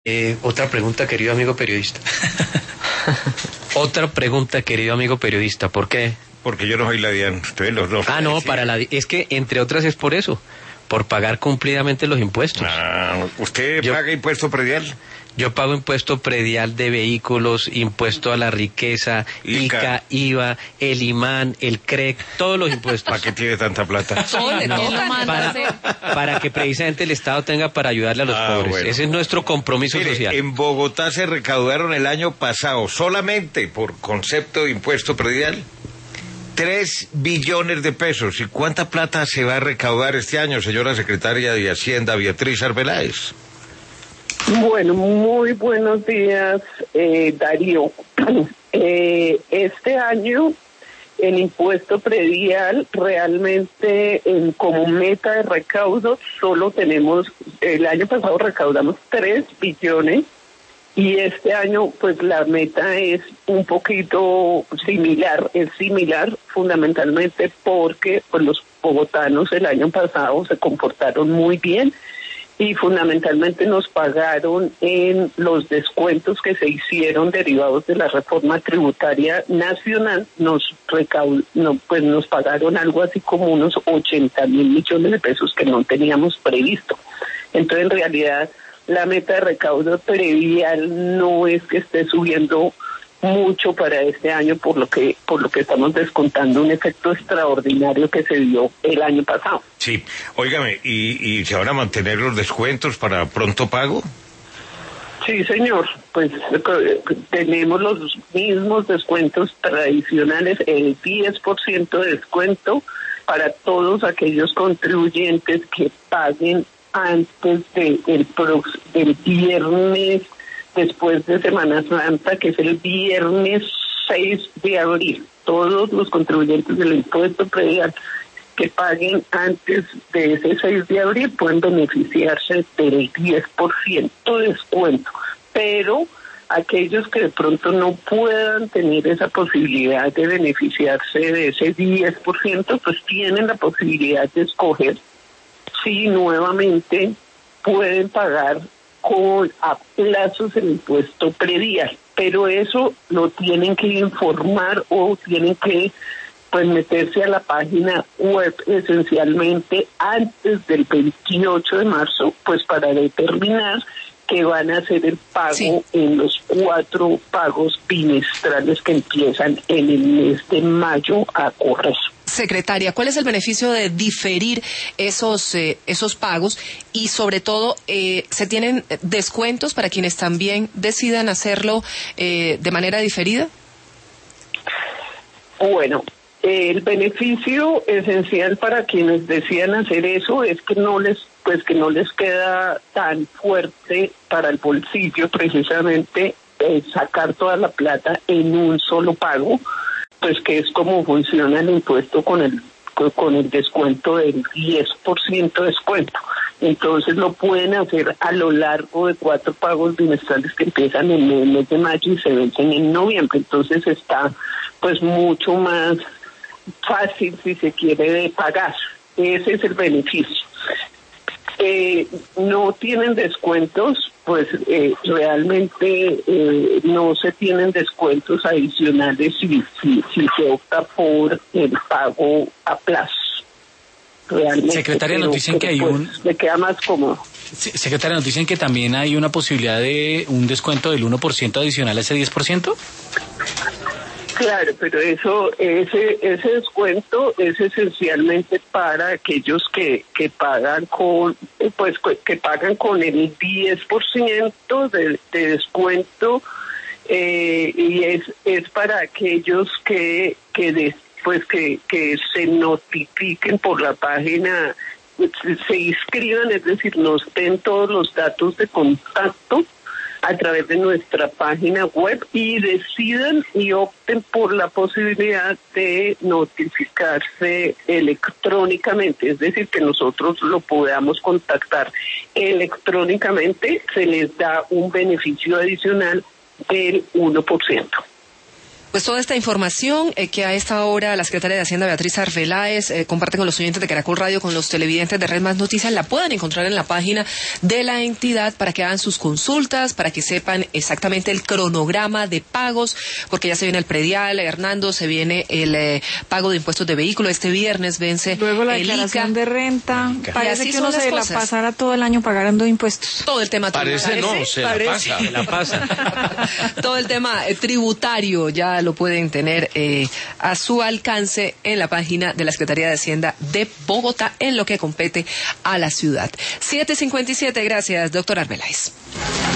Otra pregunta, querido amigo periodista. Otra pregunta, querido amigo periodista. ¿Por qué? Porque yo no soy la DIAN, ustedes los dos. Ah, no, sí. es que entre otras es por eso, por pagar cumplidamente los impuestos. ¿Usted paga impuesto predial? Yo pago impuesto predial de vehículos, impuesto a la riqueza, ICA, IVA, el IMAN, el CREC, todos los impuestos. ¿Para qué tiene tanta plata? Para que precisamente el Estado tenga para ayudarle a los pobres. Bueno. Ese es nuestro compromiso social. En Bogotá se recaudaron el año pasado, solamente por concepto de impuesto predial, 3 billones de pesos. ¿Y cuánta plata se va a recaudar este año, señora secretaria de Hacienda, Beatriz Arbeláez? Bueno, muy buenos días, Darío. Este año el impuesto predial realmente como meta de recaudo solo tenemos, el año pasado recaudamos 3 billones y este año pues la meta es un poquito similar, es similar fundamentalmente porque pues los bogotanos el año pasado se comportaron muy bien y fundamentalmente nos pagaron en los descuentos que se hicieron derivados de la reforma tributaria nacional, nos pagaron algo así como unos 80,000 millones de pesos que no teníamos previsto. Entonces, en realidad, la meta de recaudo predial no es que esté subiendo mucho para este año, por lo que estamos descontando un efecto extraordinario que se dio el año pasado. Sí, óigame, ¿y se van a mantener los descuentos para pronto pago? Sí, señor, pues tenemos los mismos descuentos tradicionales, el 10% de descuento para todos aquellos contribuyentes que paguen antes del viernes después de Semana Santa, que es el viernes 6 de abril. Todos los contribuyentes del impuesto predial que paguen antes de ese 6 de abril pueden beneficiarse del 10% de descuento. Pero aquellos que de pronto no puedan tener esa posibilidad de beneficiarse de ese 10%, pues tienen la posibilidad de escoger si nuevamente pueden pagar a plazos el impuesto predial, pero eso lo tienen que informar o tienen que meterse a la página web esencialmente antes del 28 de marzo, pues para determinar que van a hacer el pago en los 4 pagos bimestrales que empiezan en el mes de mayo a correr. Secretaria, ¿cuál es el beneficio de diferir esos pagos? Y sobre todo, ¿se tienen descuentos para quienes también decidan hacerlo de manera diferida? Bueno, el beneficio esencial para quienes decidan hacer eso es que no les queda tan fuerte para el bolsillo precisamente sacar toda la plata en un solo pago, pues que es como funciona el impuesto con el descuento del 10% de descuento. Entonces lo pueden hacer a lo largo de 4 pagos bimestrales que empiezan en el mes de mayo y se vencen en noviembre. Entonces está pues mucho más fácil, si se quiere, de pagar. Ese es el beneficio. No tienen descuentos, pues realmente no se tienen descuentos adicionales si se opta por el pago a plazo. Realmente, Secretaria, nos dicen que hay le queda más cómodo. Secretaria, nos dicen que también hay una posibilidad de un descuento del 1% adicional a ese 10%. Claro, pero ese descuento es esencialmente para aquellos que pagan con el 10% de descuento y es para aquellos que se notifiquen por la página, se inscriban, es decir, nos den todos los datos de contacto a través de nuestra página web y decidan y opten por la posibilidad de notificarse electrónicamente, es decir, que nosotros lo podamos contactar electrónicamente, se les da un beneficio adicional del 1%. Pues toda esta información que a esta hora la secretaria de Hacienda Beatriz Arbeláez comparte con los oyentes de Caracol Radio, con los televidentes de Red Más Noticias, la pueden encontrar en la página de la entidad para que hagan sus consultas, para que sepan exactamente el cronograma de pagos, porque ya se viene el predial, Hernando, se viene el pago de impuestos de vehículo. Este viernes vence luego la el declaración ICA. De renta. Parece que uno se la cosas. pasara todo el año pagando impuestos. Todo el tema Parece tributario. no, se la pasa. Todo el tema tributario ya lo pueden tener a su alcance en la página de la Secretaría de Hacienda de Bogotá en lo que compete a la ciudad. 7:57, gracias, doctor Arbeláez.